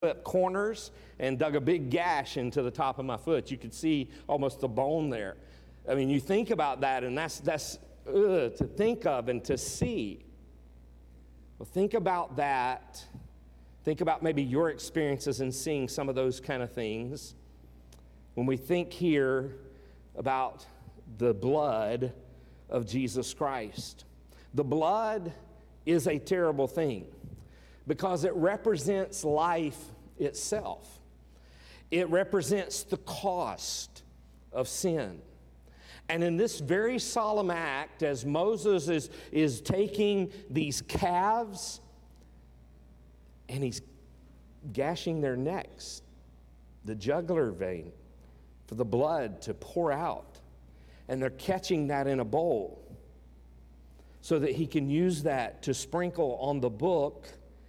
up corners and dug a big gash into the top of my foot. You could see almost the bone there. I mean, you think about that, and that's to think of and to see. Well, think about that. Think about maybe your experiences in seeing some of those kind of things. When we think here about the blood of Jesus Christ, the blood is a terrible thing because it represents life itself. It represents the cost of sin. And in this very solemn act, as Moses is taking these calves and he's gashing their necks, the jugular vein, for the blood to pour out. And they're catching that in a bowl so that he can use that to sprinkle on the book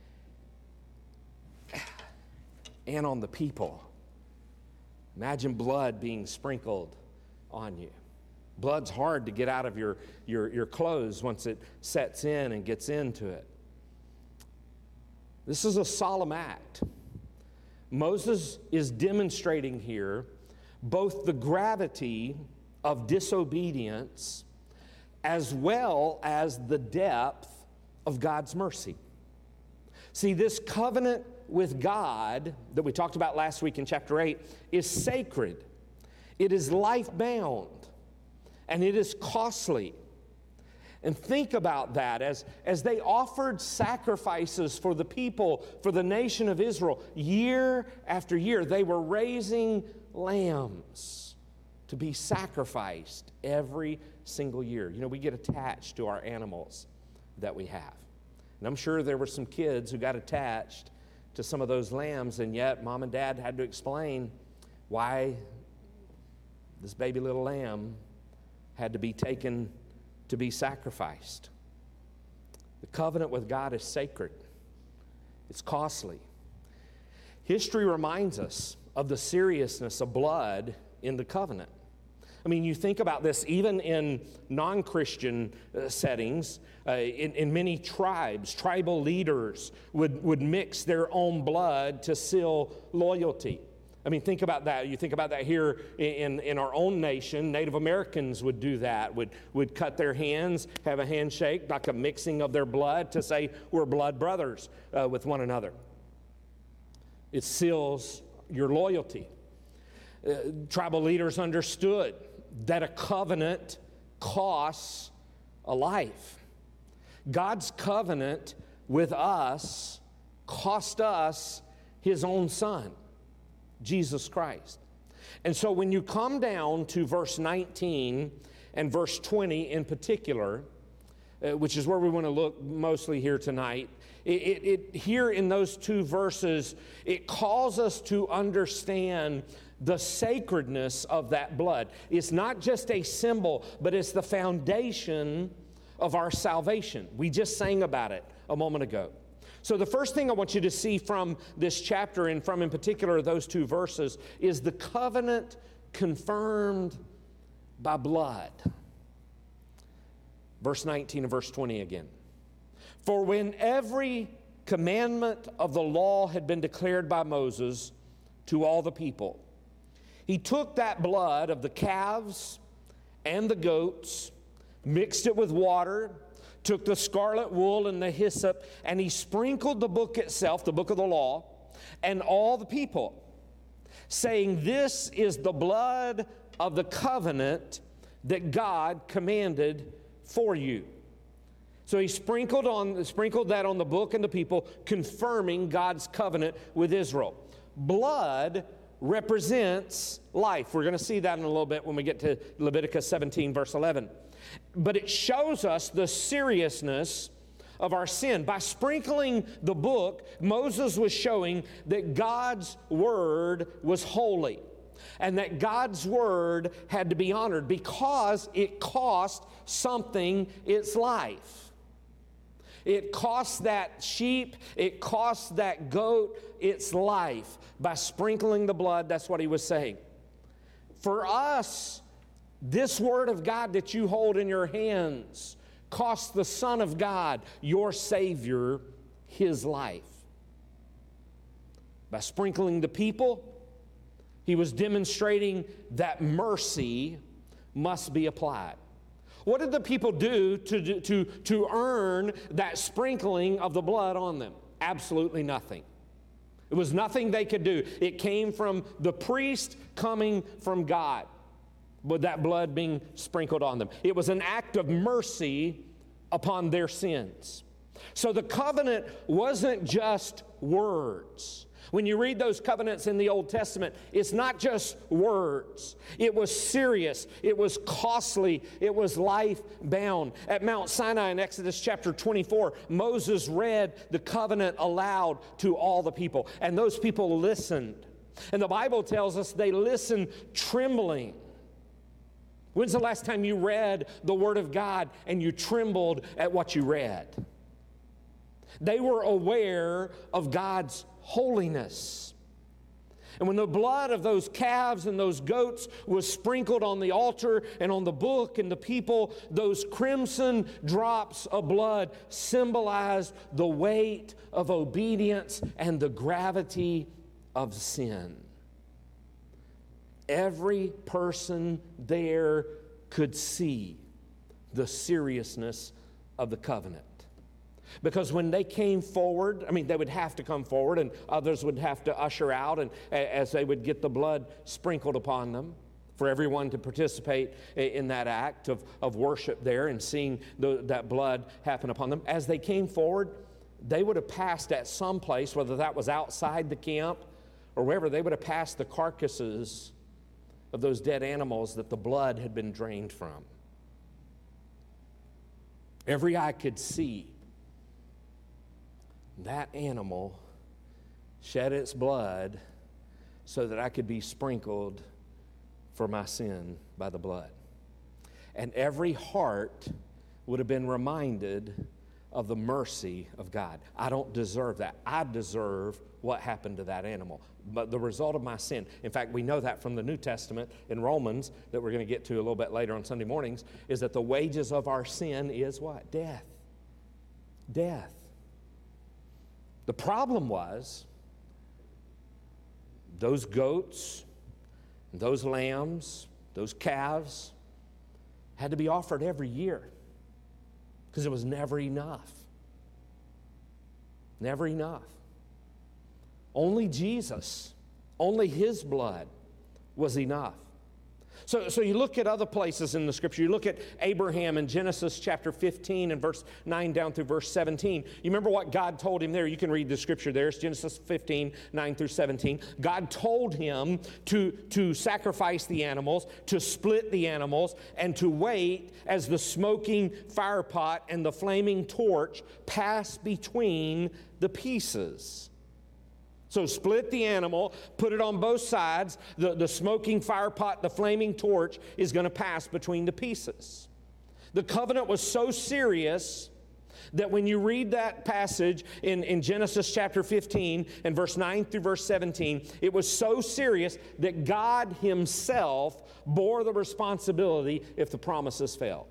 and on the people. Imagine blood being sprinkled on you. Blood's hard to get out of your clothes once it sets in and gets into it. This is a solemn act. Moses is demonstrating here both the gravity of disobedience as well as the depth of God's mercy. See, this covenant with God that we talked about last week in chapter 8 is sacred. It is life-bound, and it is costly. And think about that as they offered sacrifices for the people, for the nation of Israel, year after year, they were raising lambs to be sacrificed every single year. You know, we get attached to our animals that we have. And I'm sure there were some kids who got attached to some of those lambs, and yet mom and dad had to explain why this baby little lamb had to be taken to be sacrificed. The covenant with God is sacred. It's costly. History reminds us of the seriousness of blood in the covenant. I mean, you think about this even in non-Christian settings. In many tribes, tribal leaders would mix their own blood to seal loyalty. I mean, think about that. You think about that here in our own nation. Native Americans would do that, would cut their hands, have a handshake, like a mixing of their blood to say we're blood brothers with one another. It seals your loyalty. Tribal leaders understood that a covenant costs a life. God's covenant with us cost us His own Son, Jesus Christ. And so when you come down to verse 19 and verse 20 in particular, which is where we want to look mostly here tonight, here in those two verses, it calls us to understand the sacredness of that blood. It's not just a symbol, but it's the foundation of our salvation. We just sang about it a moment ago. So the first thing I want you to see from this chapter, and from in particular those two verses, is the covenant confirmed by blood. Verse 19 and verse 20 again. For when every commandment of the law had been declared by Moses to all the people, he took that blood of the calves and the goats, mixed it with water, took the scarlet wool and the hyssop, and he sprinkled the book itself, the book of the law, and all the people, saying, "This is the blood of the covenant that God commanded for you." So he sprinkled that on the book and the people, confirming God's covenant with Israel. Blood represents life. We're going to see that in a little bit when we get to Leviticus 17, verse 11. But it shows us the seriousness of our sin. By sprinkling the book, Moses was showing that God's word was holy and that God's word had to be honored because it cost something its life. It cost that sheep, it cost that goat its life. By sprinkling the blood, that's what he was saying. For us, this word of God that you hold in your hands cost the Son of God, your Savior, His life. By sprinkling the people, he was demonstrating that mercy must be applied. What did the people do to earn that sprinkling of the blood on them? Absolutely nothing. It was nothing they could do. It came from the priest coming from God, with that blood being sprinkled on them. It was an act of mercy upon their sins. So the covenant wasn't just words. When you read those covenants in the Old Testament, it's not just words. It was serious. It was costly. It was life-bound. At Mount Sinai in Exodus chapter 24, Moses read the covenant aloud to all the people, and those people listened. And the Bible tells us they listened trembling. When's the last time you read the Word of God and you trembled at what you read? They were aware of God's holiness. And when the blood of those calves and those goats was sprinkled on the altar and on the book and the people, those crimson drops of blood symbolized the weight of obedience and the gravity of sin. Every person there could see the seriousness of the covenant. Because when they came forward, they would have to come forward, and others would have to usher out, and as they would get the blood sprinkled upon them, for everyone to participate in that act of worship there and seeing that blood happen upon them. As they came forward, they would have passed at some place, whether that was outside the camp or wherever, they would have passed the carcasses of those dead animals that the blood had been drained from. Every eye could see that animal shed its blood so that I could be sprinkled for my sin by the blood. And every heart would have been reminded of the mercy of God. I don't deserve that. I deserve what happened to that animal. But the result of my sin, in fact, we know that from the New Testament in Romans, that we're going to get to a little bit later on Sunday mornings, is that the wages of our sin is what? Death. Death. The problem was those goats, those lambs, those calves had to be offered every year because it was never enough. Never enough. Only Jesus, only His blood was enough. So you look at other places in the Scripture. You look at Abraham in Genesis chapter 15 and verse 9 down through verse 17. You remember what God told him there? You can read the Scripture there. It's Genesis 15, 9 through 17. God told him to sacrifice the animals, to split the animals, and to wait as the smoking fire pot and the flaming torch pass between the pieces. So split the animal, put it on both sides. The smoking fire pot, the flaming torch is going to pass between the pieces. The covenant was so serious that when you read that passage in Genesis chapter 15 and verse 9 through verse 17, it was so serious that God Himself bore the responsibility if the promises failed.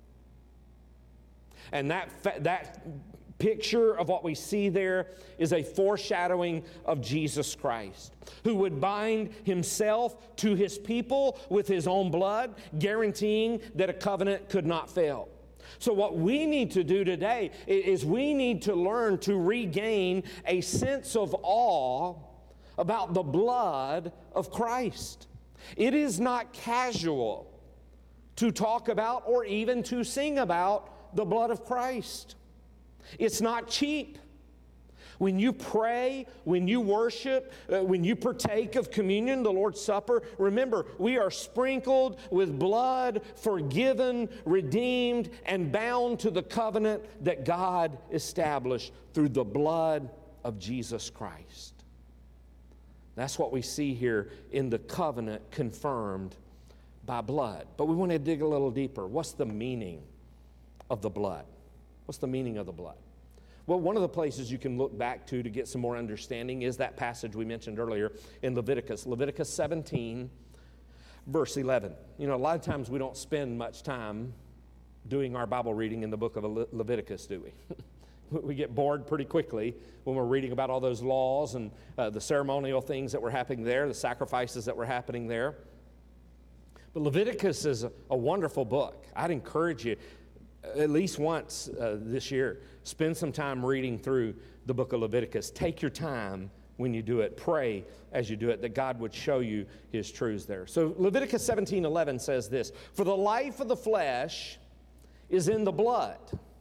And that picture of what we see there is a foreshadowing of Jesus Christ, who would bind Himself to His people with His own blood, guaranteeing that a covenant could not fail. So what we need to do today is we need to learn to regain a sense of awe about the blood of Christ. It is not casual to talk about or even to sing about the blood of Christ. It's not cheap. When you pray, when you worship, when you partake of communion, the Lord's Supper, remember, we are sprinkled with blood, forgiven, redeemed, and bound to the covenant that God established through the blood of Jesus Christ. That's what we see here in the covenant confirmed by blood. But we want to dig a little deeper. What's the meaning of the blood? What's the meaning of the blood? Well, one of the places you can look back to get some more understanding is that passage we mentioned earlier in Leviticus. Leviticus 17, verse 11. You know, a lot of times we don't spend much time doing our Bible reading in the book of Leviticus, do we? We get bored pretty quickly when we're reading about all those laws and the ceremonial things that were happening there, the sacrifices that were happening there. But Leviticus is a wonderful book. I'd encourage you, at least once this year, spend some time reading through the book of Leviticus. Take your time when you do it. Pray as you do it that God would show you His truths there. So Leviticus 17:11 says this, "For the life of the flesh is in the blood.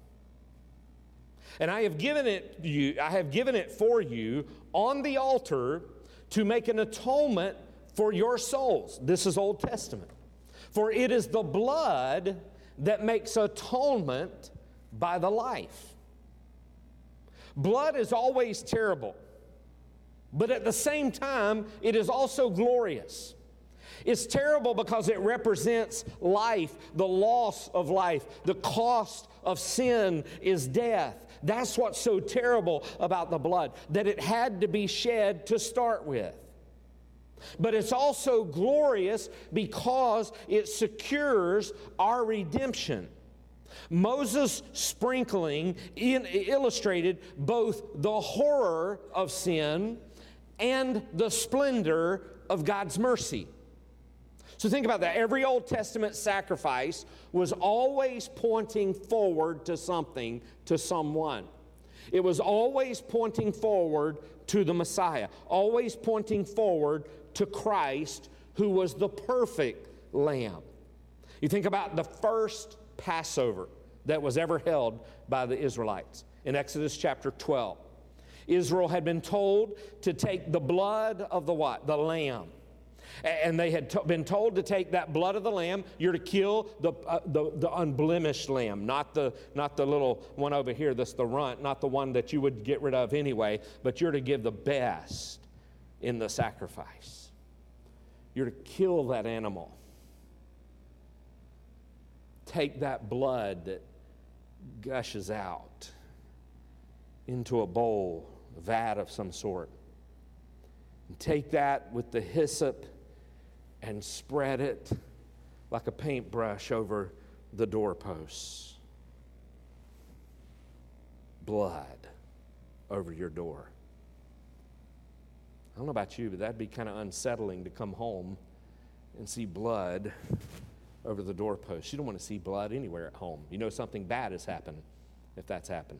And I have given it for you on the altar to make an atonement for your souls." This is Old Testament. "For it is the blood that makes atonement by the life." Blood is always terrible, but at the same time, it is also glorious. It's terrible because it represents life, the loss of life. The cost of sin is death. That's what's so terrible about the blood, that it had to be shed to start with. But it's also glorious because it secures our redemption. Moses' sprinkling illustrated both the horror of sin and the splendor of God's mercy. So think about that. Every Old Testament sacrifice was always pointing forward to something, to someone. It was always pointing forward to the Messiah, always pointing forward to Christ, who was the perfect Lamb. You think about the first Passover that was ever held by the Israelites in Exodus chapter 12. Israel had been told to take the blood of the what? The lamb. And they had been told to take that blood of the lamb. You're to kill the unblemished lamb, not the little one over here that's the runt, not the one that you would get rid of anyway, but you're to give the best in the sacrifice. You're to kill that animal. Take that blood that gushes out into a bowl, a vat of some sort, and take that with the hyssop and spread it like a paintbrush over the doorposts. Blood over your door. I don't know about you, but that'd be kind of unsettling to come home and see blood over the doorpost. You don't want to see blood anywhere at home. You know something bad has happened if that's happened.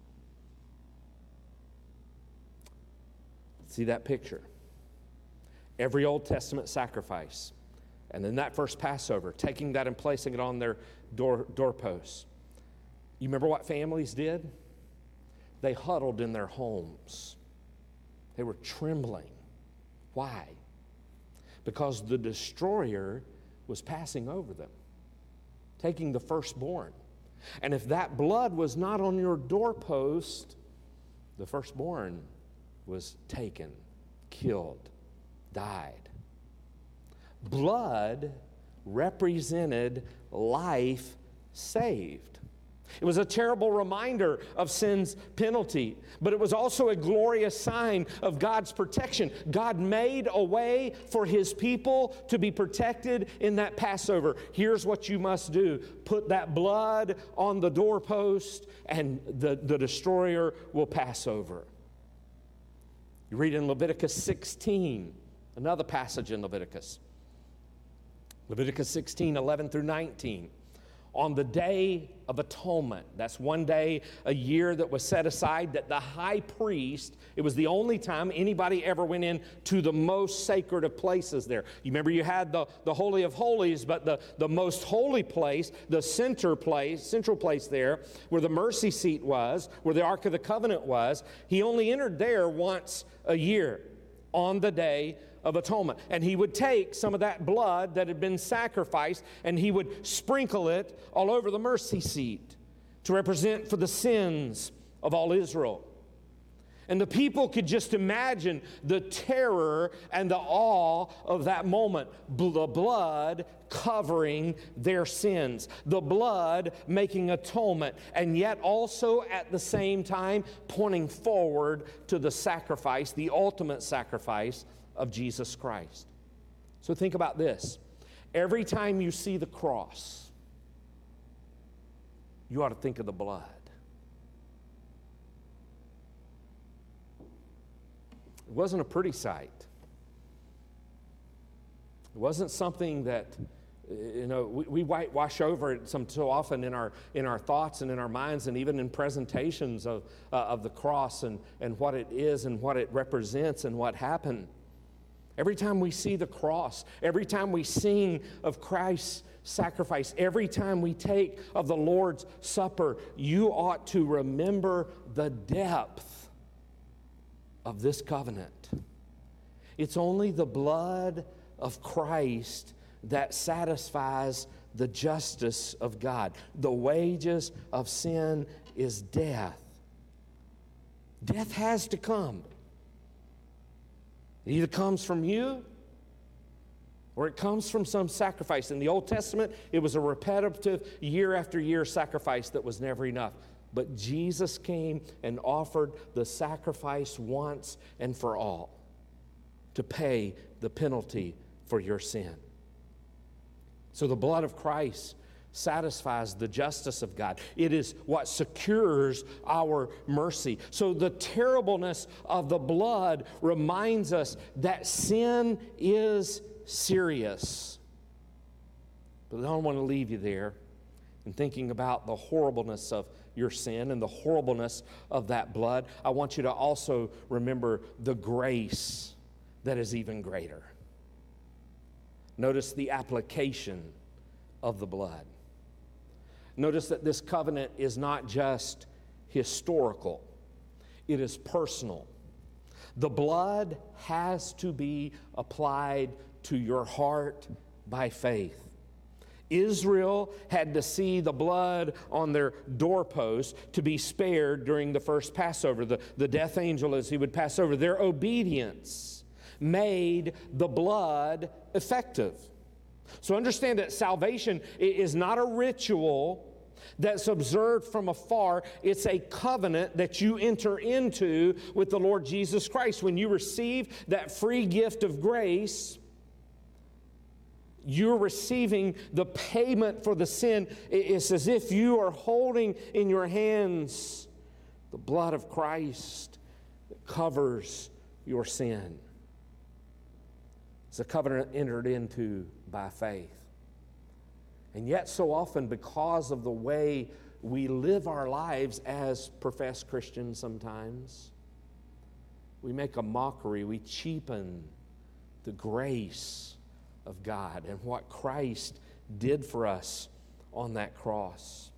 See that picture? Every Old Testament sacrifice, and then that first Passover, taking that and placing it on their doorposts. You remember what families did? They huddled in their homes. They were trembling. Why? Because the destroyer was passing over them, taking the firstborn. And if that blood was not on your doorpost, the firstborn was taken, killed, died. Blood represented life saved. It was a terrible reminder of sin's penalty, but it was also a glorious sign of God's protection. God made a way for His people to be protected in that Passover. Here's what you must do. Put that blood on the doorpost, and the destroyer will pass over. You read in Leviticus 16, another passage in Leviticus. Leviticus 16, 11 through 19. On the Day of Atonement, that's one day a year that was set aside that the high priest, it was the only time anybody ever went in to the most sacred of places there. You remember you had the Holy of Holies, but the most holy place, the central place there, where the mercy seat was, where the Ark of the Covenant was, he only entered there once a year on the Day of Atonement. And he would take some of that blood that had been sacrificed and he would sprinkle it all over the mercy seat to represent for the sins of all Israel. And the people could just imagine the terror and the awe of that moment. The blood covering their sins. The blood making atonement. And yet also at the same time pointing forward to the sacrifice, the ultimate sacrifice of Jesus Christ. So think about this. Every time you see the cross, you ought to think of the blood. It wasn't a pretty sight. It wasn't something that, we whitewash over it so often in our thoughts and in our minds, and even in presentations of the cross and what it is and what it represents and what happened. Every time we see the cross, every time we sing of Christ's sacrifice, every time we take of the Lord's Supper, you ought to remember the depth of this covenant. It's only the blood of Christ that satisfies the justice of God. The wages of sin is death. Death has to come. It either comes from you or it comes from some sacrifice. In the Old Testament, it was a repetitive year after year sacrifice that was never enough. But Jesus came and offered the sacrifice once and for all to pay the penalty for your sin. So the blood of Christ satisfies the justice of God. It is what secures our mercy. So the terribleness of the blood reminds us that sin is serious. But I don't want to leave you there in thinking about the horribleness of your sin and the horribleness of that blood. I want you to also remember the grace that is even greater. Notice the application of the blood. Notice that this covenant is not just historical, it is personal. The blood has to be applied to your heart by faith. Israel had to see the blood on their doorpost to be spared during the first Passover. The death angel, as he would pass over, their obedience made the blood effective. So understand that salvation is not a ritual that's observed from afar. It's a covenant that you enter into with the Lord Jesus Christ. When you receive that free gift of grace, you're receiving the payment for the sin. It's as if you are holding in your hands the blood of Christ that covers your sin. It's a covenant entered into by faith. And yet so often, because of the way we live our lives as professed Christians sometimes, we make a mockery, we cheapen the grace of God and what Christ did for us on that cross.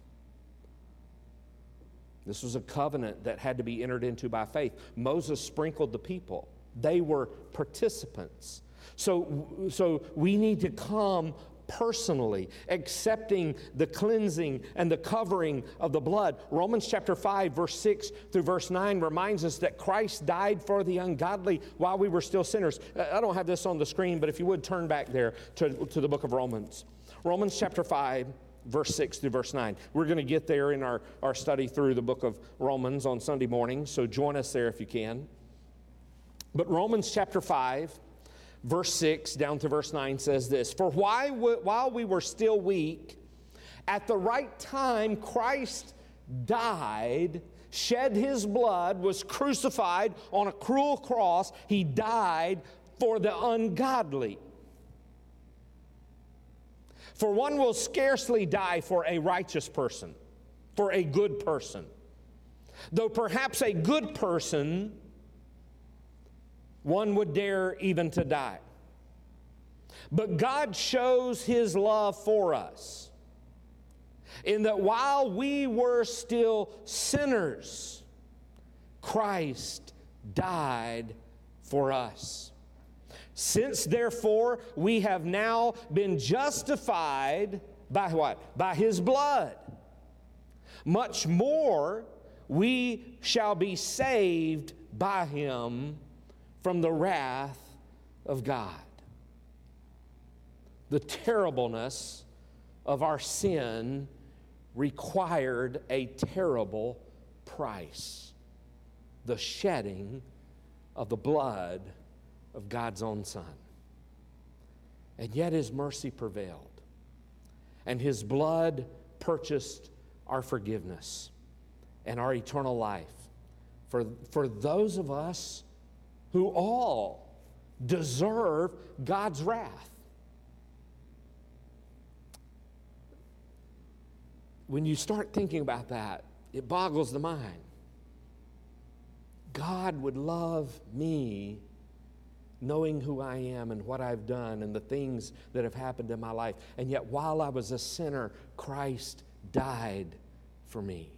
This was a covenant that had to be entered into by faith. Moses sprinkled the people. They were participants. So we need to come personally, accepting the cleansing and the covering of the blood. Romans chapter 5, verse 6 through verse 9 reminds us that Christ died for the ungodly while we were still sinners. I don't have this on the screen, but if you would turn back there to the book of Romans. Romans chapter 5, verse 6 through verse 9. We're going to get there in our study through the book of Romans on Sunday morning, so join us there if you can. But Romans chapter 5, verse 6 down to verse 9 says this: For while we were still weak, at the right time Christ died, shed his blood, was crucified on a cruel cross. He died for the ungodly. For one will scarcely die for a righteous person, for a good person. Though perhaps a good person, one would dare even to die. But God shows his love for us in that while we were still sinners, Christ died for us. Since therefore we have now been justified by what? By his blood. Much more we shall be saved by him from the wrath of God. The terribleness of our sin required a terrible price: the shedding of the blood of God's own Son. And yet his mercy prevailed, and his blood purchased our forgiveness and our eternal life for those of us who all deserve God's wrath. When you start thinking about that, it boggles the mind. God would love me knowing who I am and what I've done and the things that have happened in my life. And yet while I was a sinner, Christ died for me.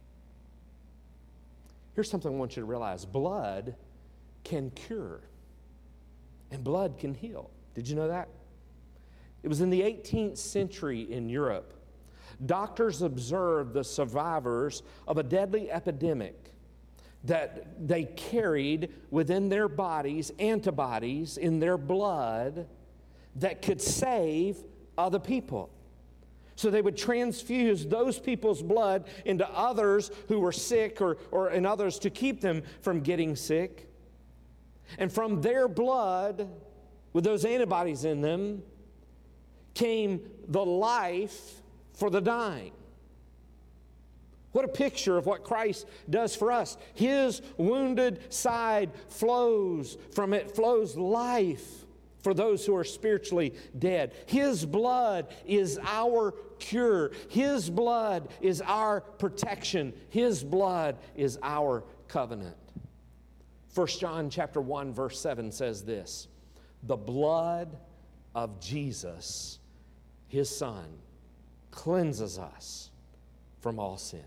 Here's something I want you to realize. Blood can cure, and blood can heal. Did you know that? It was in the 18th century in Europe. Doctors observed the survivors of a deadly epidemic that they carried within their bodies antibodies in their blood that could save other people. So they would transfuse those people's blood into others who were sick or in others to keep them from getting sick. And from their blood, with those antibodies in them, came the life for the dying. What a picture of what Christ does for us. His wounded side flows, from it flows life for those who are spiritually dead. His blood is our cure. His blood is our protection. His blood is our covenant. 1 John chapter 1 verse 7 says this: the blood of Jesus, His Son, cleanses us from all sin.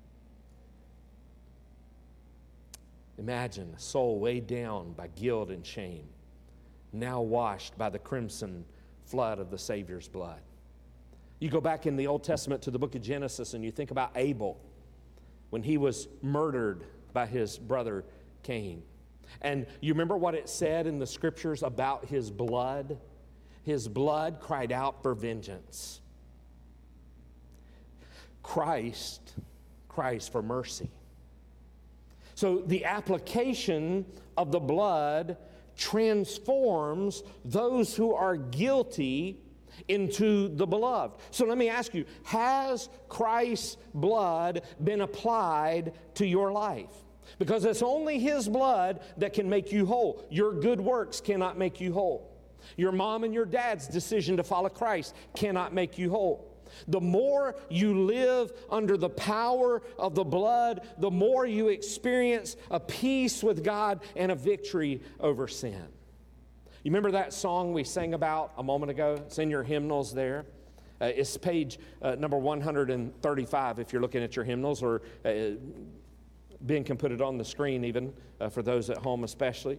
Imagine a soul weighed down by guilt and shame, now washed by the crimson flood of the Savior's blood. You go back in the Old Testament to the book of Genesis and you think about Abel when he was murdered by his brother Cain. And you remember what it said in the scriptures about his blood? His blood cried out for vengeance. Christ cries for mercy. So the application of the blood transforms those who are guilty into the beloved. So let me ask you, has Christ's blood been applied to your life? Because it's only His blood that can make you whole. Your good works cannot make you whole. Your mom and your dad's decision to follow Christ cannot make you whole. The more you live under the power of the blood, the more you experience a peace with God and a victory over sin. You remember that song we sang about a moment ago? It's in your hymnals there. It's page number 135 if you're looking at your hymnals, or Ben can put it on the screen even for those at home especially.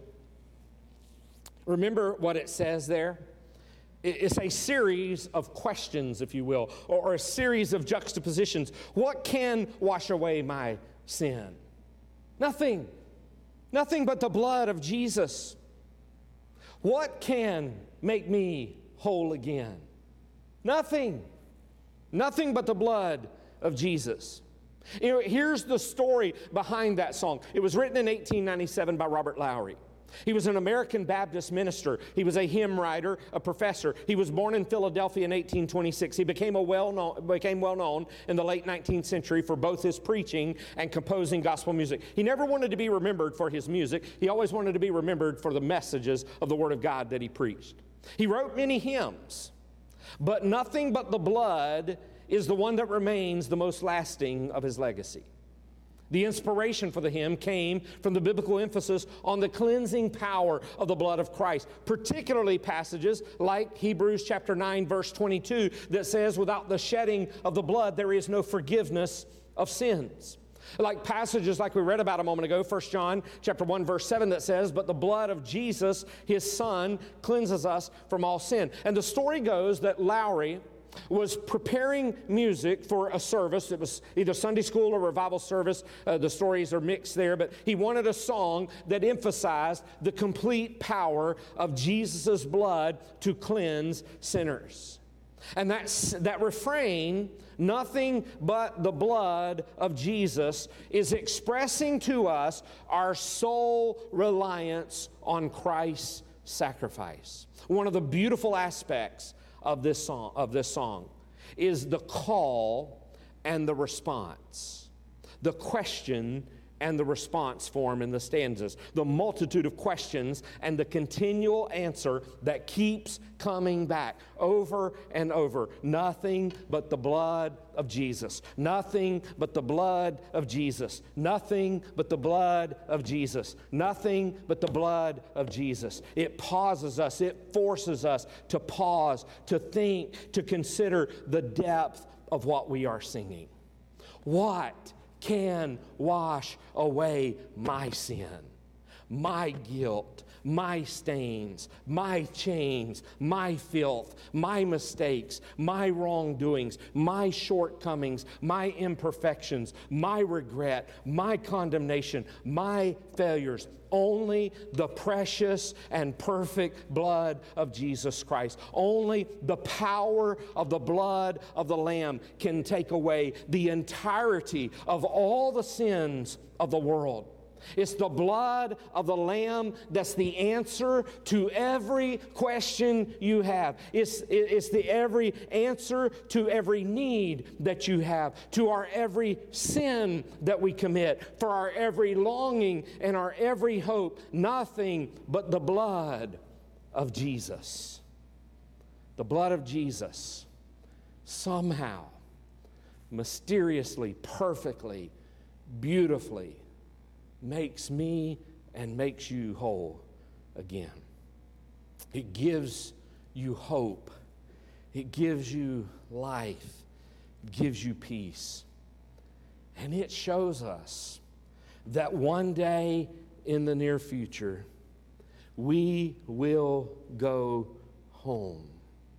Remember what it says there? It's a series of questions, if you will, or a series of juxtapositions. What can wash away my sin? Nothing. Nothing but the blood of Jesus. What can make me whole again? Nothing. Nothing but the blood of Jesus. You know, here's the story behind that song. It was written in 1897 by Robert Lowry. He was an American Baptist minister. He was a hymn writer, a professor. He was born in Philadelphia in 1826. He became well known in the late 19th century for both his preaching and composing gospel music. He never wanted to be remembered for his music. He always wanted to be remembered for the messages of the Word of God that he preached. He wrote many hymns, but Nothing But the Blood is the one that remains the most lasting of his legacy. The inspiration for the hymn came from the biblical emphasis on the cleansing power of the blood of Christ, particularly passages like Hebrews chapter 9, verse 22, that says, without the shedding of the blood, there is no forgiveness of sins. Like passages like we read about a moment ago, 1 John chapter 1, verse 7, that says, but the blood of Jesus, His Son, cleanses us from all sin. And the story goes that Lowry was preparing music for a service. It was either Sunday school or revival service. The stories are mixed there, but he wanted a song that emphasized the complete power of Jesus' blood to cleanse sinners. And that refrain, nothing but the blood of Jesus, is expressing to us our sole reliance on Christ's sacrifice. One of the beautiful aspects of this song is the call and the response. The question, and the response form in the stanzas. The multitude of questions and the continual answer that keeps coming back over and over. Nothing but the blood of Jesus. Nothing but the blood of Jesus. Nothing but the blood of Jesus. Nothing but the blood of Jesus. It pauses us. It forces us to pause, to think, to consider the depth of what we are singing. What can wash away my sin, my guilt, my stains, my chains, my filth, my mistakes, my wrongdoings, my shortcomings, my imperfections, my regret, my condemnation, my failures? Only the precious and perfect blood of Jesus Christ. Only the power of the blood of the Lamb can take away the entirety of all the sins of the world. It's the blood of the Lamb that's the answer to every question you have. It's the every answer to every need that you have, to our every sin that we commit, for our every longing and our every hope. Nothing but the blood of Jesus. The blood of Jesus somehow, mysteriously, perfectly, beautifully makes me and makes you whole again. It gives you hope. It gives you life. It gives you peace. And it shows us that one day in the near future, we will go home.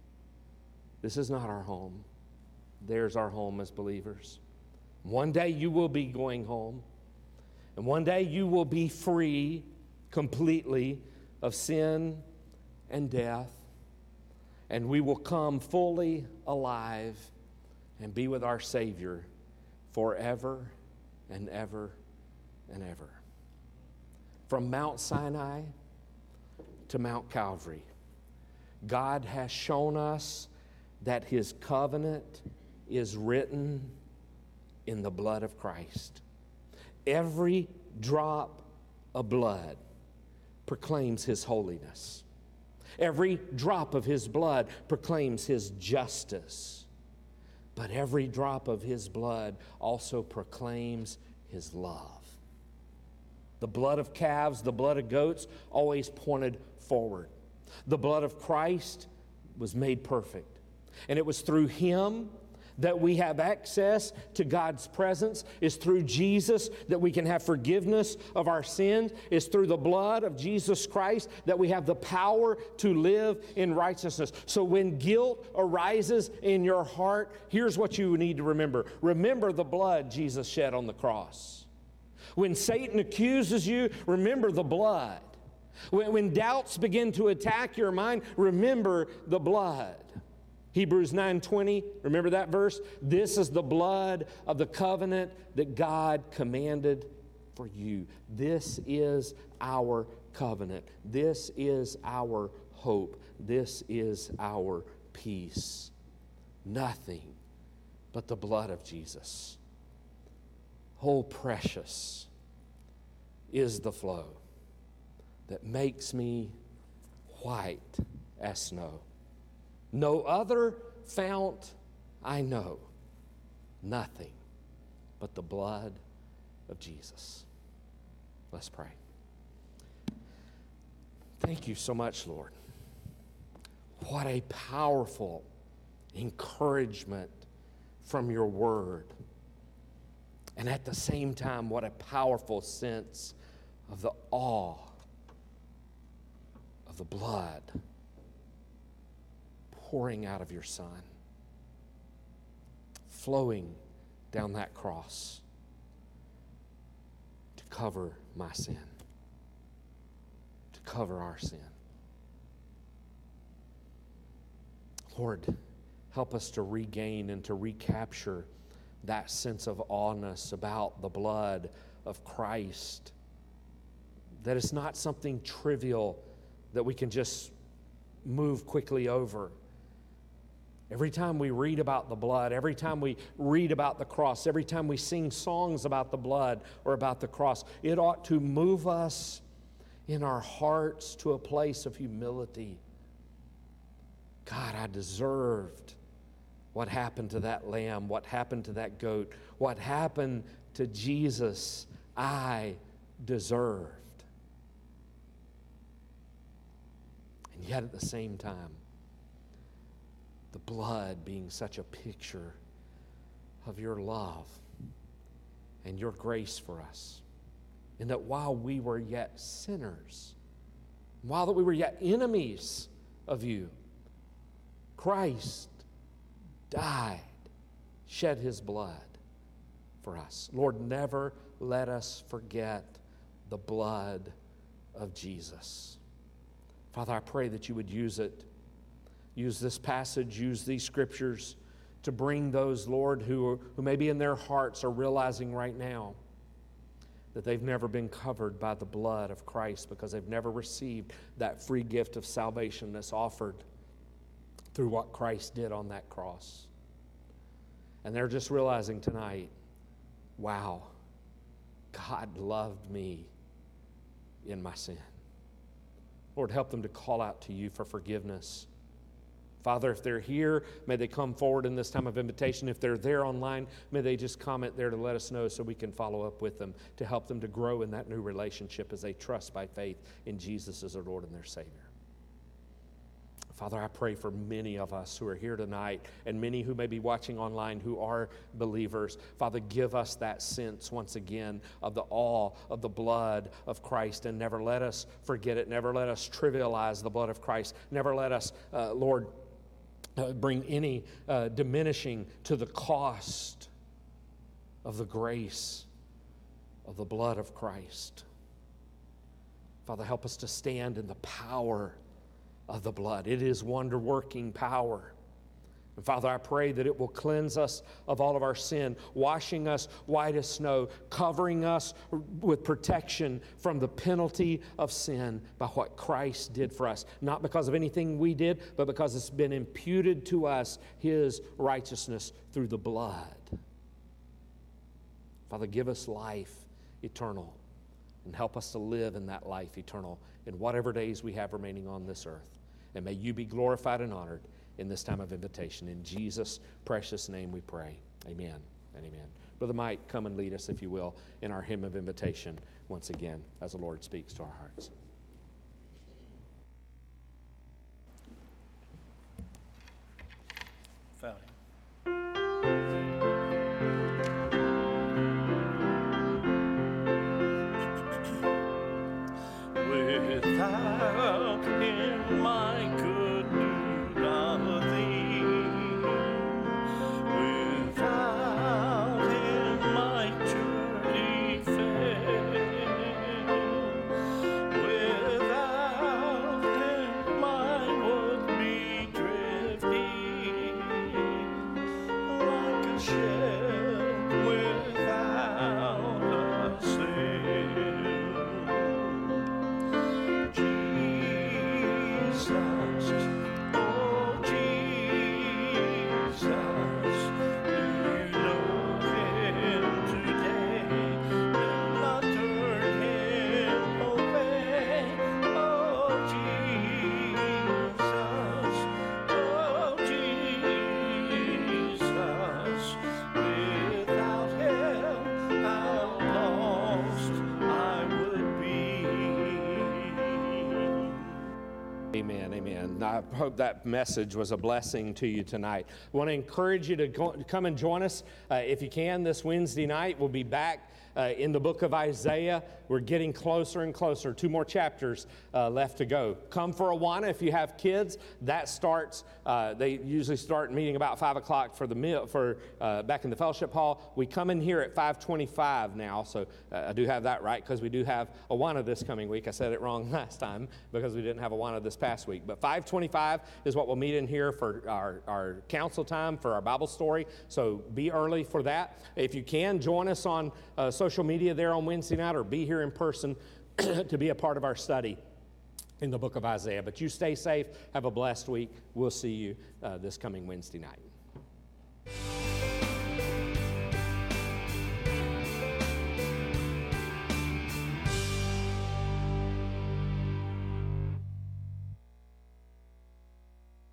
This is not our home. There's our home as believers. One day you will be going home. And one day you will be free completely of sin and death. And we will come fully alive and be with our Savior forever and ever and ever. From Mount Sinai to Mount Calvary, God has shown us that His covenant is written in the blood of Christ. Every drop of blood proclaims His holiness. Every drop of His blood proclaims His justice. But every drop of His blood also proclaims His love. The blood of calves, the blood of goats always pointed forward. The blood of Christ was made perfect. And it was through Him that we have access to God's presence. It's through Jesus that we can have forgiveness of our sins. It's through the blood of Jesus Christ that we have the power to live in righteousness. So when guilt arises in your heart, here's what you need to remember. Remember the blood Jesus shed on the cross. When Satan accuses you, remember the blood. When doubts begin to attack your mind, remember the blood. Hebrews 9:20, remember that verse? This is the blood of the covenant that God commanded for you. This is our covenant. This is our hope. This is our peace. Nothing but the blood of Jesus. Oh, precious is the flow that makes me white as snow. No other fount I know, nothing but the blood of Jesus. Let's pray. Thank you so much, Lord. What a powerful encouragement from your word. And at the same time, what a powerful sense of the awe of the blood pouring out of your Son, flowing down that cross to cover my sin, to cover our sin. Lord, help us to regain and to recapture that sense of awness about the blood of Christ, that it's not something trivial that we can just move quickly over. Every time we read about the blood, every time we read about the cross, every time we sing songs about the blood or about the cross, it ought to move us in our hearts to a place of humility. God, I deserved what happened to that lamb, what happened to that goat, what happened to Jesus, I deserved. And yet at the same time, the blood being such a picture of your love and your grace for us. And that while we were yet sinners, while that we were yet enemies of you, Christ died, shed his blood for us. Lord, never let us forget the blood of Jesus. Father, I pray that you would use it. Use this passage, use these scriptures to bring those, Lord, who maybe in their hearts are realizing right now that they've never been covered by the blood of Christ because they've never received that free gift of salvation that's offered through what Christ did on that cross. And they're just realizing tonight, wow, God loved me in my sin. Lord, help them to call out to you for forgiveness. Father, if they're here, may they come forward in this time of invitation. If they're there online, may they just comment there to let us know so we can follow up with them to help them to grow in that new relationship as they trust by faith in Jesus as their Lord and their Savior. Father, I pray for many of us who are here tonight and many who may be watching online who are believers. Father, give us that sense once again of the awe of the blood of Christ, and never let us forget it. Never let us trivialize the blood of Christ. Never let us, Lord, bring any diminishing to the cost of the grace of the blood of Christ. Father, help us to stand in the power of the blood. It is wonder-working power. And Father, I pray that it will cleanse us of all of our sin, washing us white as snow, covering us with protection from the penalty of sin by what Christ did for us. Not because of anything we did, but because it's been imputed to us, his righteousness through the blood. Father, give us life eternal and help us to live in that life eternal in whatever days we have remaining on this earth. And may you be glorified and honored in this time of invitation. In Jesus' precious name we pray. Amen and amen. Brother Mike, come and lead us, if you will, in our hymn of invitation once again as the Lord speaks to our hearts. Found it. Without him I could do nothing. Without him I truly fail. Without him I would be drifting like a ship without a sail. Amen, amen. I hope that message was a blessing to you tonight. I want to encourage you to come and join us if you can this Wednesday night. We'll be back in the book of Isaiah. We're getting closer and closer. 2 more chapters left to go. Come for Awana if you have kids. That starts, they usually start meeting about 5 o'clock for the meal, back in the fellowship hall. We come in here at 5:25 now, so I do have that right because we do have Awana this coming week. I said it wrong last time because we didn't have Awana this past week. But 5:25 is what we'll meet in here for our council time, for our Bible story. So be early for that. If you can, join us on social media there on Wednesday night or be here in person to be a part of our study. in the book of Isaiah. But you stay safe. Have a blessed week. We'll see you this coming Wednesday night.